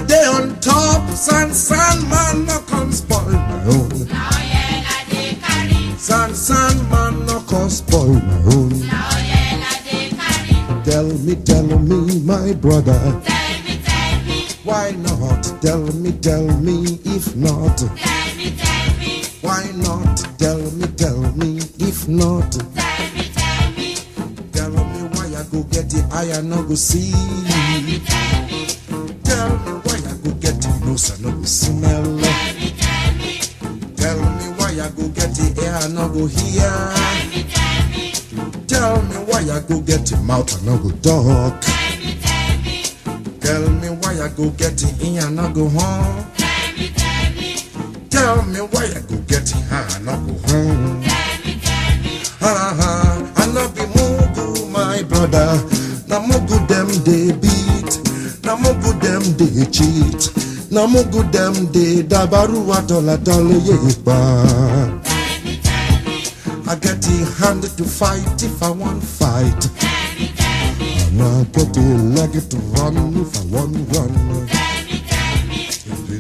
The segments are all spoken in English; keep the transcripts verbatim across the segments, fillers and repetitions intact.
day on top, son, son, man, no come spoil my own. Now yella they carry. Son, son, man, no come spoil my own. Now yella they carry. Tell me, tell me, my brother. Tell me, tell me. Why not? Tell me, tell me, if not. Tell me, tell me. Why not? Tell me, tell me, if not. Tell me, tell me. Tell me why I go get it, I no go see. Tell me, tell me. Tell me why I go get it, nose I no go smell. Tell me, tell me. Tell me why I go get it, ear I no go hear. Tell me, tell me. Tell me why I go get it, mouth I no go talk. Tell me, tell me. Tell me why I go get it, ear I no go home. Tell me, tell me. Tell me why I go get it, hand I no go home. Tell me, tell me. Ha ha, I no be mugu, my brother. Na mugu them they beat, na mugu them they cheat, na mugu them they dabaru atola tole yepa. Tell me, tell me. I get the hand to fight if I want fight, Tell me, tell me. and I get the leg to run if I want run. Tell me, tell me.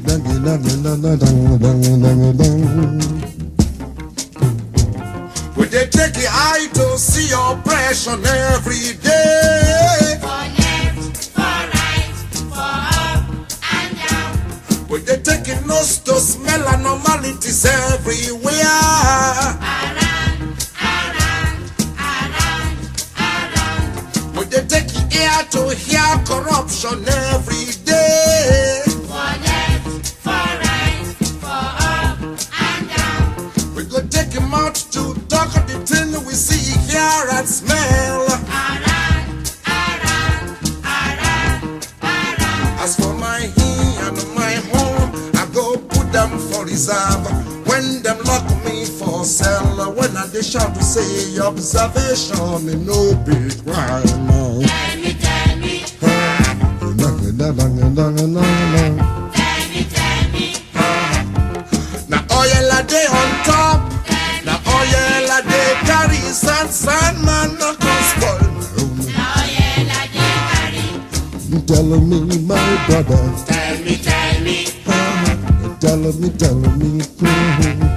Would they take the eye to see oppression every day? For left, for right, for up and down. Would they take a nose to smell anomalies everywhere? Around, around, around, around. Would they take the ear to hear corruption every day? For left, for right, for up and down. We go take him out to talk of the thing we see, hear and smell. Around, around, around, around. As for my he and my home, I go put them for reserve. When them lock me for cell, when I they shout to say observation, in no big crime. Tell me, tell me. Tell me, tell me. Now oil a day on top, now oil a day carry sand, sand man no come spoil my own. Now yella they carry. Tell me, my brother. Tell me, tell me. Tell me, tell me.